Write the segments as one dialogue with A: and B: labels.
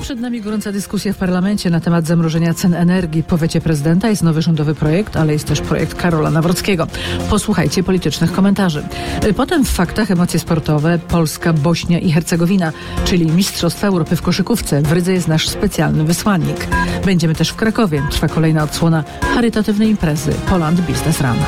A: Przed nami gorąca dyskusja w parlamencie na temat zamrożenia cen energii. Po wecie prezydenta jest nowy rządowy projekt, ale jest też projekt Karola Nawrockiego. Posłuchajcie politycznych komentarzy. Potem w faktach emocje sportowe. Polska, Bośnia i Hercegowina, czyli Mistrzostwa Europy w koszykówce. W Rydze jest nasz specjalny wysłannik. Będziemy też w Krakowie. Trwa kolejna odsłona charytatywnej imprezy Poland Business Run.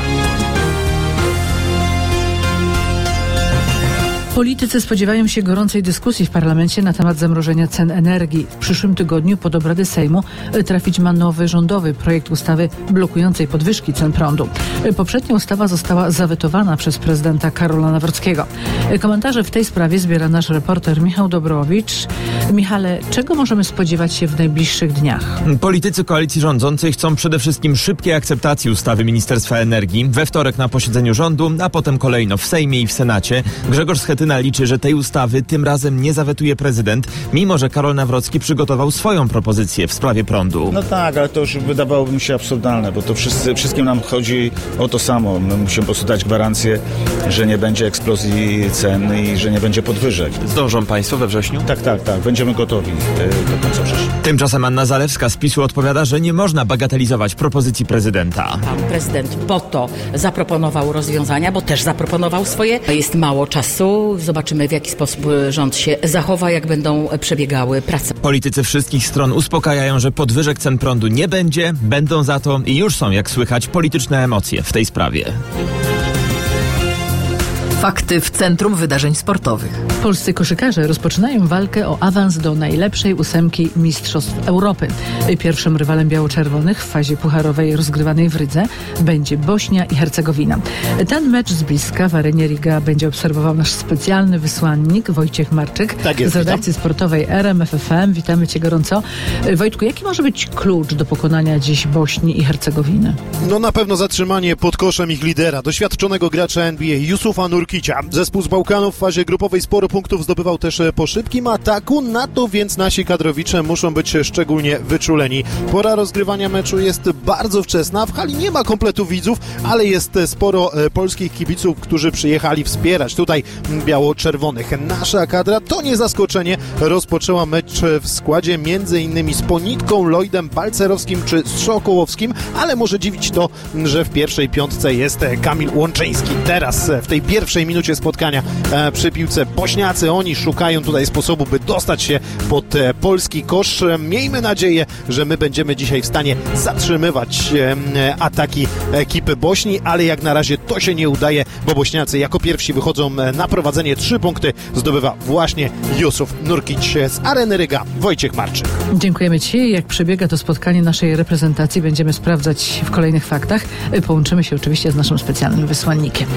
A: Politycy spodziewają się gorącej dyskusji w parlamencie na temat zamrożenia cen energii. W przyszłym tygodniu pod obrady Sejmu trafić ma nowy rządowy projekt ustawy blokującej podwyżki cen prądu. Poprzednia ustawa została zawetowana przez prezydenta Karola Nawrockiego. Komentarze w tej sprawie zbiera nasz reporter Michał Dobrowicz. Michale, czego możemy spodziewać się w najbliższych dniach?
B: Politycy koalicji rządzącej chcą przede wszystkim szybkiej akceptacji ustawy Ministerstwa Energii. We wtorek na posiedzeniu rządu, a potem kolejno w Sejmie i w Senacie. Grzegorz Schetyna liczy, że tej ustawy tym razem nie zawetuje prezydent, mimo że Karol Nawrocki przygotował swoją propozycję w sprawie prądu.
C: No tak, ale to już wydawałoby mi się absurdalne, bo to wszystkim nam chodzi o to samo. My musimy po prostu dać gwarancję, że nie będzie eksplozji cen i że nie będzie podwyżek.
B: Zdążą państwo we wrześniu?
C: Tak. Będziemy gotowi do końca września.
B: Tymczasem Anna Zalewska z PiS-u odpowiada, że nie można bagatelizować propozycji prezydenta.
D: Pan prezydent po to zaproponował rozwiązania, bo też zaproponował swoje. Jest mało czasu. Zobaczymy, w jaki sposób rząd się zachowa, jak będą przebiegały prace.
B: Politycy wszystkich stron uspokajają, że podwyżek cen prądu nie będzie, będą za to i już są, jak słychać, polityczne emocje w tej sprawie.
E: Fakty w centrum wydarzeń sportowych.
A: Polscy koszykarze rozpoczynają walkę o awans do najlepszej ósemki Mistrzostw Europy. Pierwszym rywalem biało-czerwonych w fazie pucharowej rozgrywanej w Rydze będzie Bośnia i Hercegowina. Ten mecz z bliska w arenie Riga będzie obserwował nasz specjalny wysłannik Wojciech Marczyk z redakcji sportowej RMF FM. Witamy Cię gorąco. Wojtku, jaki może być klucz do pokonania dziś Bośni i Hercegowiny?
F: No na pewno zatrzymanie pod koszem ich lidera, doświadczonego gracza NBA Yusufa Nurkicia. Zespół z Bałkanów w fazie grupowej sporo punktów zdobywał też po szybkim ataku, na to więc nasi kadrowicze muszą być szczególnie wyczuleni. Pora rozgrywania meczu jest bardzo wczesna, w hali nie ma kompletu widzów, ale jest sporo polskich kibiców, którzy przyjechali wspierać tutaj biało-czerwonych. Nasza kadra, to nie zaskoczenie, rozpoczęła mecz w składzie m.in. z Ponitką, Lloydem, Balcerowskim czy Szokołowskim, ale może dziwić to, że w pierwszej piątce jest Kamil Łączyński. Teraz w tej pierwszej minucie spotkania przy piłce Bośniacy, oni szukają tutaj sposobu, by dostać się pod polski kosz. Miejmy nadzieję, że my będziemy dzisiaj w stanie zatrzymywać ataki ekipy Bośni, ale jak na razie to się nie udaje, bo Bośniacy jako pierwsi wychodzą na prowadzenie. 3 punkty zdobywa właśnie Jusuf Nurkic z areny Ryga. Wojciech Marczyk.
A: Dziękujemy Ci. Jak przebiega to spotkanie naszej reprezentacji, będziemy sprawdzać w kolejnych faktach. Połączymy się oczywiście z naszym specjalnym wysłannikiem.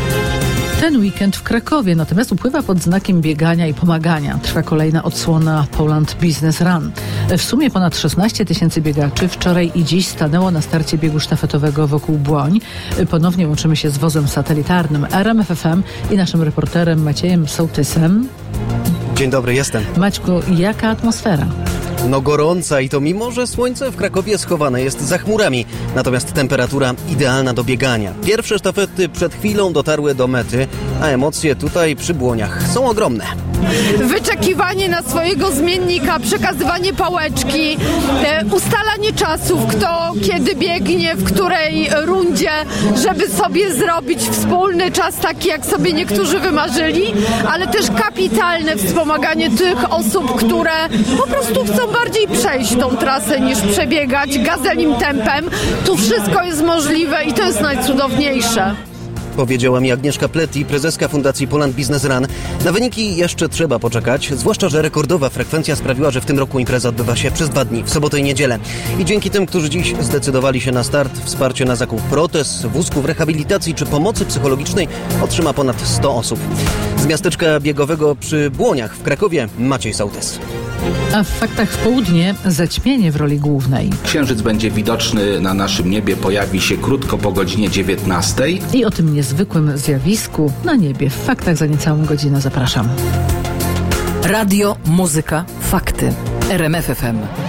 A: Ten weekend w Krakowie natomiast upływa pod znakiem biegania i pomagania. Trwa kolejna odsłona Poland Business Run. W sumie ponad 16 000 biegaczy wczoraj i dziś stanęło na starcie biegu sztafetowego wokół Błoń. Ponownie łączymy się z wozem satelitarnym RMF FM i naszym reporterem Maciejem Sołtysem.
G: Dzień dobry, jestem.
A: Maćku, jaka atmosfera?
G: No gorąca i to mimo, że słońce w Krakowie schowane jest za chmurami. Natomiast temperatura idealna do biegania. Pierwsze sztafety przed chwilą dotarły do mety, a emocje tutaj przy Błoniach są ogromne.
H: Wyczekiwanie na swojego zmiennika, przekazywanie pałeczki, ustalanie czasów, kto kiedy biegnie, w której rundzie, żeby sobie zrobić wspólny czas taki, jak sobie niektórzy wymarzyli, ale też kapitalne wspomaganie tych osób, które po prostu chcą bardziej przejść tą trasę niż przebiegać gazelim tempem. Tu wszystko jest możliwe i to jest najcudowniejsze.
G: Powiedziała mi Agnieszka Pleti, prezeska Fundacji Poland Business Run. Na wyniki jeszcze trzeba poczekać, zwłaszcza, że rekordowa frekwencja sprawiła, że w tym roku impreza odbywa się przez 2 dni, w sobotę i niedzielę. I dzięki tym, którzy dziś zdecydowali się na start, wsparcie na zakup protez, wózków rehabilitacji czy pomocy psychologicznej otrzyma ponad 100 osób. Z miasteczka biegowego przy Błoniach w Krakowie Maciej Sołtys.
A: A w faktach w południe zaćmienie w roli głównej.
I: Księżyc będzie widoczny na naszym niebie, pojawi się krótko po godzinie 19.
A: I o tym niezwykłym zjawisku na niebie w faktach za niecałą godzinę zapraszam.
E: Radio, muzyka, fakty. RMF FM.